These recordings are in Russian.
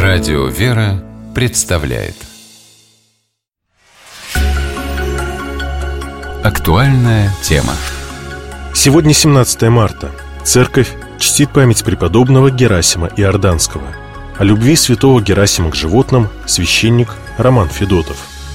Радио «Вера» представляет актуальная тема. Сегодня 17 марта. Церковь чтит память преподобного Герасима Иорданского. О любви святого Герасима к животным священник Роман Федотов.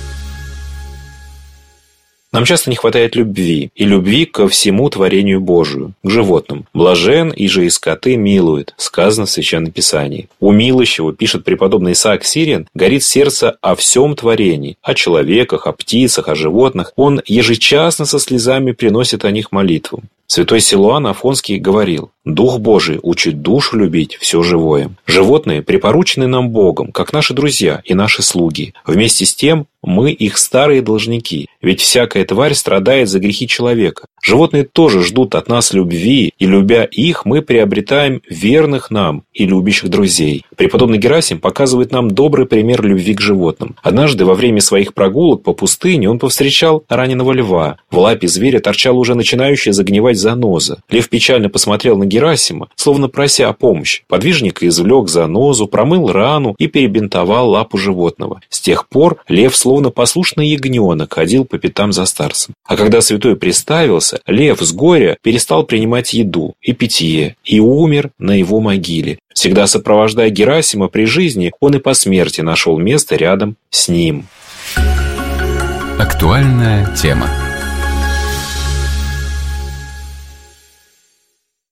Нам часто не хватает любви, и любви ко всему творению Божию, к животным. «Блажен, иже и скоты милует», сказано в Священном Писании. У милующего, пишет преподобный Исаак Сирин, горит сердце о всем творении, о человеках, о птицах, о животных. Он ежечасно со слезами приносит о них молитву. Святой Силуан Афонский говорил: «Дух Божий учит душу любить все живое». Животные припоручены нам Богом, как наши друзья и наши слуги. Вместе с тем мы их старые должники, ведь всякая тварь страдает за грехи человека. Животные тоже ждут от нас любви, и, любя их, мы приобретаем верных нам и любящих друзей. Преподобный Герасим показывает нам добрый пример любви к животным. Однажды во время своих прогулок по пустыне он повстречал раненого льва. В лапе зверя торчала уже начинающая загнивать заноза. Лев печально посмотрел на Герасима, словно прося о помощи. Подвижник извлек занозу, промыл рану и перебинтовал лапу животного. С тех пор лев, словно послушный ягненок, ходил по пятам за старцем. А когда святой приставился, лев с горя перестал принимать еду и питье и умер на его могиле. Всегда сопровождая Герасима при жизни, он и по смерти нашел место рядом с ним. Актуальная тема.